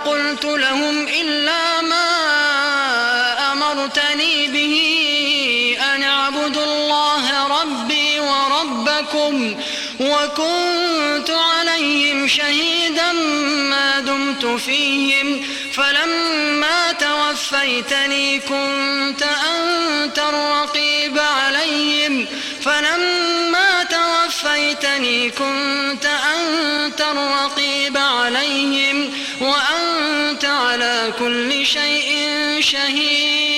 قلت لهم إلا ما أمرتني به أن اعبدوا الله ربي وربكم وكنت عليهم شهيدا ما دمت فيهم فلما توفيتني كنت أنت الرقيب عليهم وأنت على كل شيء شهيد.